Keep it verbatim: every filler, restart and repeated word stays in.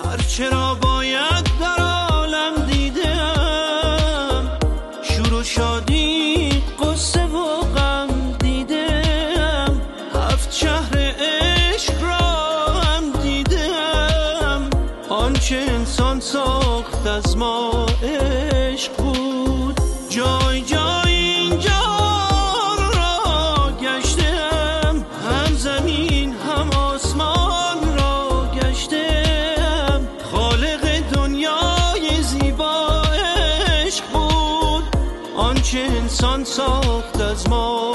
چرا باید در عالم دیدم، شور و شادی قصه و غم دیدم، هفت شهر عشق را هم دیدم. آنچه انسان ساخت از ما عشق بود، جای جای این جهان را گشتم، هم زمین هم آسمان را گشتم. خالق دنیای زیبا عشق بود، آنچه انسان ساخت از ما